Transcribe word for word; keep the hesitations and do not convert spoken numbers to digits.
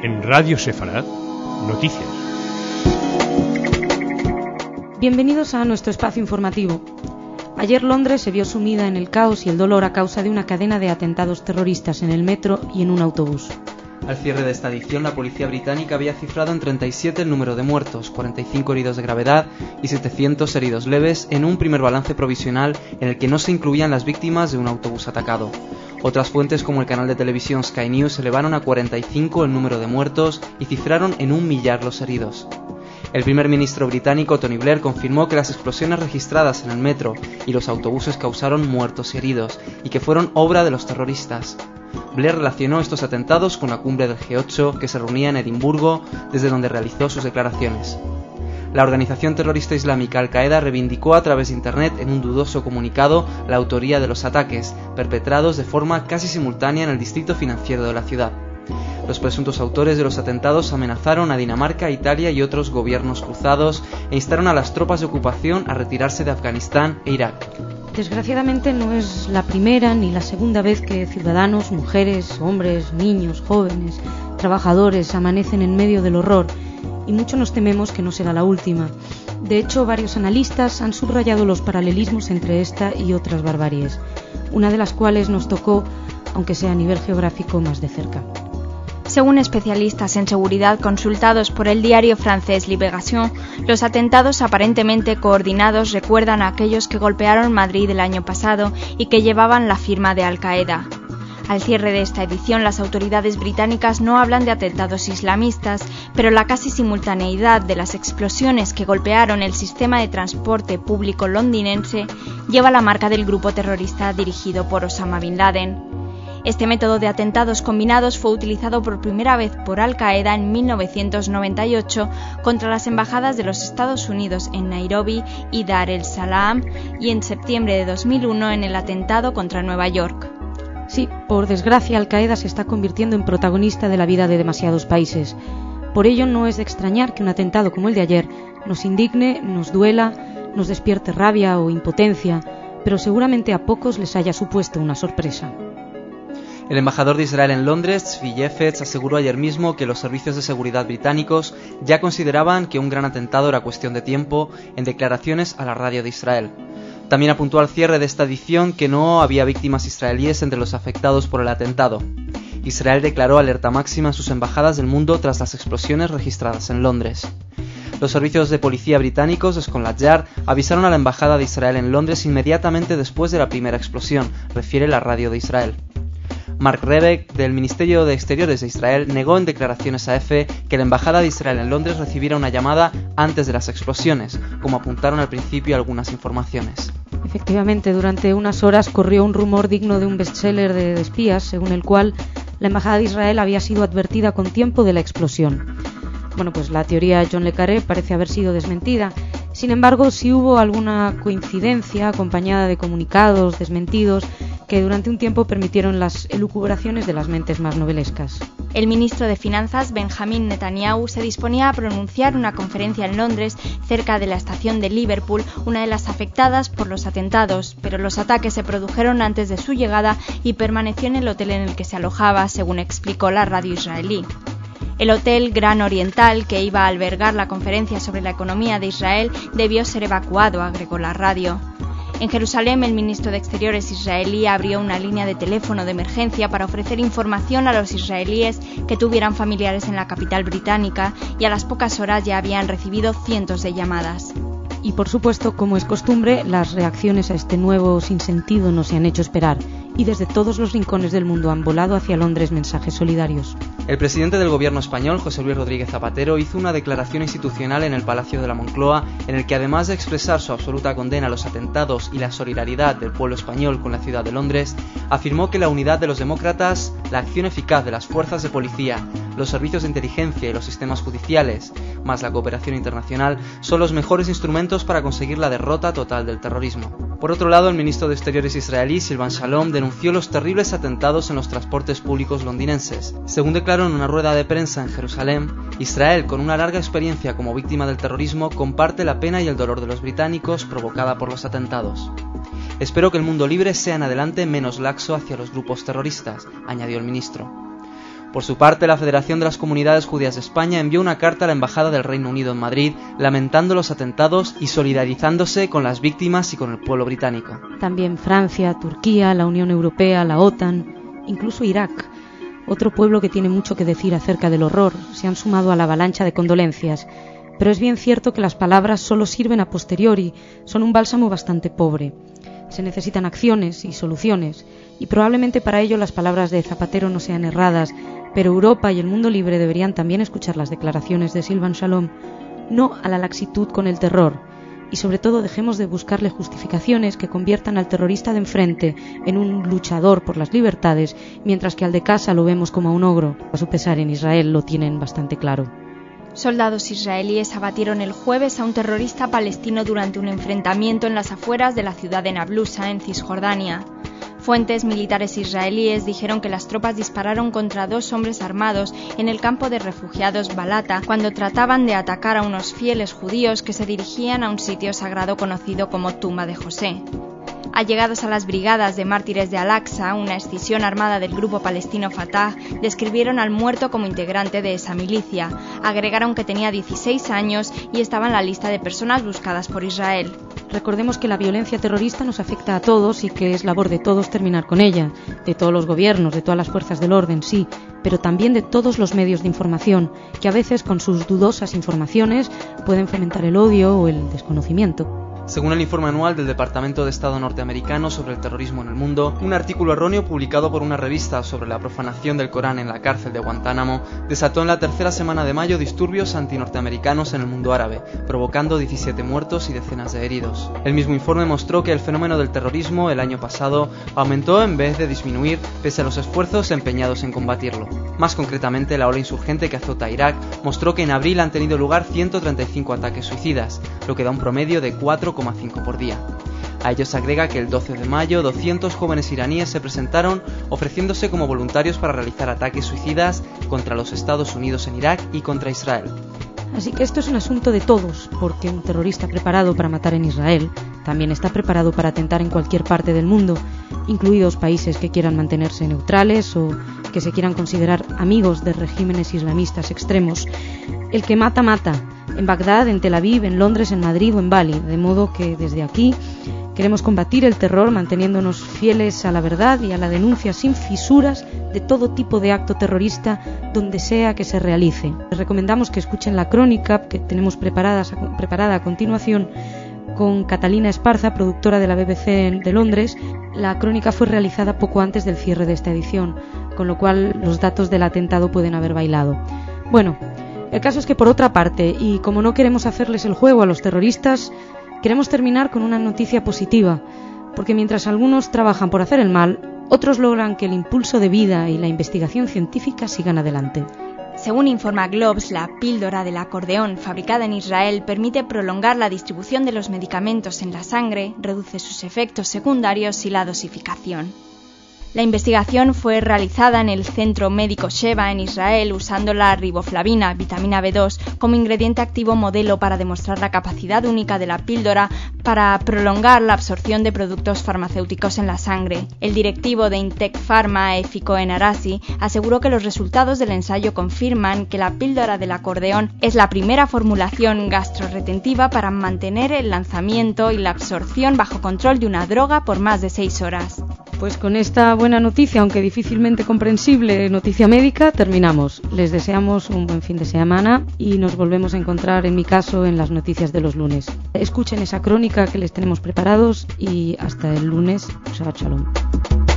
En Radio Sefarad, noticias. Bienvenidos a nuestro espacio informativo. Ayer Londres se vio sumida en el caos y el dolor a causa de una cadena de atentados terroristas en el metro y en un autobús. Al cierre de esta edición, la policía británica había cifrado en treinta y siete el número de muertos, cuarenta y cinco heridos de gravedad y setecientos heridos leves, en un primer balance provisional en el que no se incluían las víctimas de un autobús atacado. Otras fuentes, como el canal de televisión Sky News, elevaron a cuarenta y cinco el número de muertos y cifraron en un millar los heridos. El primer ministro británico Tony Blair confirmó que las explosiones registradas en el metro y los autobuses causaron muertos y heridos, y que fueron obra de los terroristas. Blair relacionó estos atentados con la cumbre del G ocho que se reunía en Edimburgo, desde donde realizó sus declaraciones. La organización terrorista islámica Al-Qaeda reivindicó a través de Internet en un dudoso comunicado la autoría de los ataques, perpetrados de forma casi simultánea en el distrito financiero de la ciudad. Los presuntos autores de los atentados amenazaron a Dinamarca, Italia y otros gobiernos cruzados e instaron a las tropas de ocupación a retirarse de Afganistán e Irak. Desgraciadamente no es la primera ni la segunda vez que ciudadanos, mujeres, hombres, niños, jóvenes, trabajadores amanecen en medio del horror, y mucho nos tememos que no será la última. De hecho, varios analistas han subrayado los paralelismos entre esta y otras barbaries, una de las cuales nos tocó, aunque sea a nivel geográfico, más de cerca. Según especialistas en seguridad consultados por el diario francés Libération, los atentados aparentemente coordinados recuerdan a aquellos que golpearon Madrid el año pasado y que llevaban la firma de Al-Qaeda. Al cierre de esta edición, las autoridades británicas no hablan de atentados islamistas, pero la casi simultaneidad de las explosiones que golpearon el sistema de transporte público londinense lleva la marca del grupo terrorista dirigido por Osama Bin Laden. Este método de atentados combinados fue utilizado por primera vez por Al-Qaeda en mil novecientos noventa y ocho contra las embajadas de los Estados Unidos en Nairobi y Dar el Salaam, y en septiembre de dos mil uno en el atentado contra Nueva York. Sí, por desgracia, Al-Qaeda se está convirtiendo en protagonista de la vida de demasiados países. Por ello, no es de extrañar que un atentado como el de ayer nos indigne, nos duela, nos despierte rabia o impotencia, pero seguramente a pocos les haya supuesto una sorpresa. El embajador de Israel en Londres, Tzvi Yefetz, aseguró ayer mismo que los servicios de seguridad británicos ya consideraban que un gran atentado era cuestión de tiempo, en declaraciones a la radio de Israel. También apuntó al cierre de esta edición que no había víctimas israelíes entre los afectados por el atentado. Israel declaró alerta máxima en sus embajadas del mundo tras las explosiones registradas en Londres. Los servicios de policía británicos de Scotland Yard avisaron a la embajada de Israel en Londres inmediatamente después de la primera explosión, refiere la radio de Israel. Mark Rebeck, del Ministerio de Exteriores de Israel, negó en declaraciones a E F E que la embajada de Israel en Londres recibiera una llamada antes de las explosiones, como apuntaron al principio algunas informaciones. Efectivamente, durante unas horas corrió un rumor digno de un bestseller de espías, según el cual la embajada de Israel había sido advertida con tiempo de la explosión. Bueno, pues la teoría John le Carré parece haber sido desmentida. Sin embargo, sí hubo alguna coincidencia acompañada de comunicados desmentidos que durante un tiempo permitieron las elucubraciones de las mentes más novelescas. El ministro de Finanzas, Benjamin Netanyahu, se disponía a pronunciar una conferencia en Londres, cerca de la estación de Liverpool, una de las afectadas por los atentados, pero los ataques se produjeron antes de su llegada y permaneció en el hotel en el que se alojaba, según explicó la radio israelí. El hotel Gran Oriental, que iba a albergar la conferencia sobre la economía de Israel, debió ser evacuado, agregó la radio. En Jerusalén, el ministro de Exteriores israelí abrió una línea de teléfono de emergencia para ofrecer información a los israelíes que tuvieran familiares en la capital británica, y a las pocas horas ya habían recibido cientos de llamadas. Y por supuesto, como es costumbre, las reacciones a este nuevo sinsentido no se han hecho esperar, y desde todos los rincones del mundo han volado hacia Londres mensajes solidarios. El presidente del gobierno español, José Luis Rodríguez Zapatero, hizo una declaración institucional en el Palacio de la Moncloa en el que, además de expresar su absoluta condena a los atentados y la solidaridad del pueblo español con la ciudad de Londres, afirmó que la unidad de los demócratas, la acción eficaz de las fuerzas de policía, los servicios de inteligencia y los sistemas judiciales, más la cooperación internacional, son los mejores instrumentos para conseguir la derrota total del terrorismo. Por otro lado, el ministro de Exteriores israelí, Silvan Shalom, denunció los terribles atentados en los transportes públicos londinenses. Según declaró en una rueda de prensa en Jerusalén, Israel, con una larga experiencia como víctima del terrorismo, comparte la pena y el dolor de los británicos provocada por los atentados. Espero que el mundo libre sea en adelante menos laxo hacia los grupos terroristas, añadió el ministro. Por su parte, la Federación de las Comunidades Judías de España envió una carta a la Embajada del Reino Unido en Madrid lamentando los atentados y solidarizándose con las víctimas y con el pueblo británico. También Francia, Turquía, la Unión Europea, la OTAN, incluso Irak, otro pueblo que tiene mucho que decir acerca del horror, se han sumado a la avalancha de condolencias. Pero es bien cierto que las palabras solo sirven a posteriori, son un bálsamo bastante pobre. Se necesitan acciones y soluciones, y probablemente para ello las palabras de Zapatero no sean erradas, pero Europa y el mundo libre deberían también escuchar las declaraciones de Silvan Shalom, no a la laxitud con el terror, y sobre todo dejemos de buscarle justificaciones que conviertan al terrorista de enfrente en un luchador por las libertades, mientras que al de casa lo vemos como a un ogro. A su pesar, en Israel lo tienen bastante claro. Soldados israelíes abatieron el jueves a un terrorista palestino durante un enfrentamiento en las afueras de la ciudad de Nablusa, en Cisjordania. Fuentes militares israelíes dijeron que las tropas dispararon contra dos hombres armados en el campo de refugiados Balata cuando trataban de atacar a unos fieles judíos que se dirigían a un sitio sagrado conocido como Tumba de José. Allegados a las brigadas de mártires de Al-Aqsa, una escisión armada del grupo palestino Fatah, describieron al muerto como integrante de esa milicia. Agregaron que tenía dieciséis años y estaba en la lista de personas buscadas por Israel. Recordemos que la violencia terrorista nos afecta a todos y que es labor de todos terminar con ella, de todos los gobiernos, de todas las fuerzas del orden, sí, pero también de todos los medios de información, que a veces con sus dudosas informaciones pueden fomentar el odio o el desconocimiento. Según el informe anual del Departamento de Estado norteamericano sobre el terrorismo en el mundo, un artículo erróneo publicado por una revista sobre la profanación del Corán en la cárcel de Guantánamo desató en la tercera semana de mayo disturbios antinorteamericanos en el mundo árabe, provocando diecisiete muertos y decenas de heridos. El mismo informe mostró que el fenómeno del terrorismo el año pasado aumentó en vez de disminuir pese a los esfuerzos empeñados en combatirlo. Más concretamente, la ola insurgente que azota a Irak mostró que en abril han tenido lugar ciento treinta y cinco ataques suicidas, lo que da un promedio de cuatro coma cinco por día. A ello se agrega que el doce de mayo doscientos jóvenes iraníes se presentaron ofreciéndose como voluntarios para realizar ataques suicidas contra los Estados Unidos en Irak y contra Israel. Así que esto es un asunto de todos, porque un terrorista preparado para matar en Israel también está preparado para atentar en cualquier parte del mundo, incluidos países que quieran mantenerse neutrales o que se quieran considerar amigos de regímenes islamistas extremos. El que mata, mata. En Bagdad, en Tel Aviv, en Londres, en Madrid o en Bali, de modo que desde aquí queremos combatir el terror manteniéndonos fieles a la verdad y a la denuncia sin fisuras de todo tipo de acto terrorista donde sea que se realice. Les recomendamos que escuchen la crónica que tenemos preparada, preparada a continuación con Catalina Esparza, productora de la B B C de Londres. La crónica fue realizada poco antes del cierre de esta edición, con lo cual los datos del atentado pueden haber bailado. Bueno, el caso es que por otra parte, y como no queremos hacerles el juego a los terroristas, queremos terminar con una noticia positiva, porque mientras algunos trabajan por hacer el mal, otros logran que el impulso de vida y la investigación científica sigan adelante. Según informa Globes, la píldora del acordeón fabricada en Israel permite prolongar la distribución de los medicamentos en la sangre, reduce sus efectos secundarios y la dosificación. La investigación fue realizada en el Centro Médico Sheba en Israel usando la riboflavina, vitamina B dos, como ingrediente activo modelo para demostrar la capacidad única de la píldora para prolongar la absorción de productos farmacéuticos en la sangre. El directivo de Intec Pharma, Efi Cohen Arasi, aseguró que los resultados del ensayo confirman que la píldora del acordeón es la primera formulación gastroretentiva para mantener el lanzamiento y la absorción bajo control de una droga por más de seis horas. Pues con esta buena noticia, aunque difícilmente comprensible, noticia médica, terminamos. Les deseamos un buen fin de semana y nos volvemos a encontrar, en mi caso, en las noticias de los lunes. Escuchen esa crónica que les tenemos preparados y hasta el lunes. Shabbat Shalom.